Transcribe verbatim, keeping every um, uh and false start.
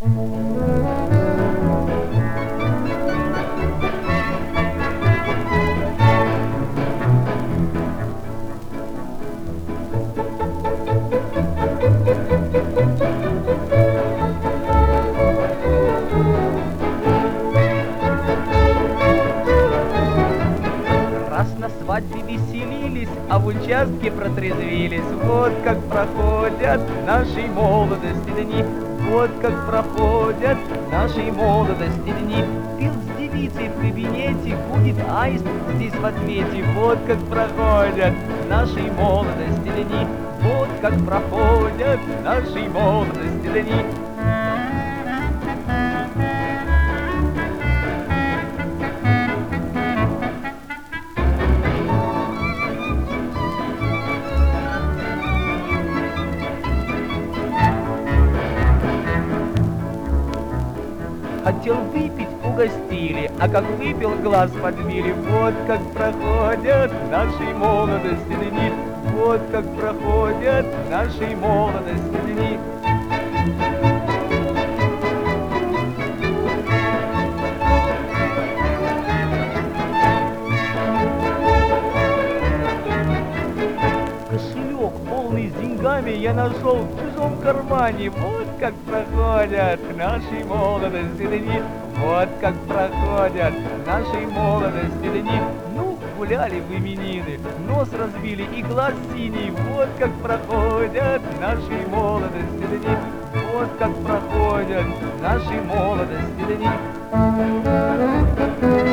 Раз на свадьбе веселились, а в участке протрезвились. Вот как проходят нашей молодости дни, вот как проходят нашей молодости дни. Пил с девицей в кабинете, будет аист здесь в ответе. Вот как проходят нашей молодости дни, вот как проходят нашей молодости дни. Хотел выпить, угостили, а как выпил, глаз подбили. Вот как проходят нашей молодости дни, вот как проходят нашей молодости дни. Кошелек, полный с деньгами, я нашел в чужом кармане. Вот как проходят нашей молодости дни, вот как проходят нашей молодости дни. Ну, гуляли в именины, нос разбили и глаз синий. Вот как проходят нашей молодости дни, вот как проходят нашей молодости дни.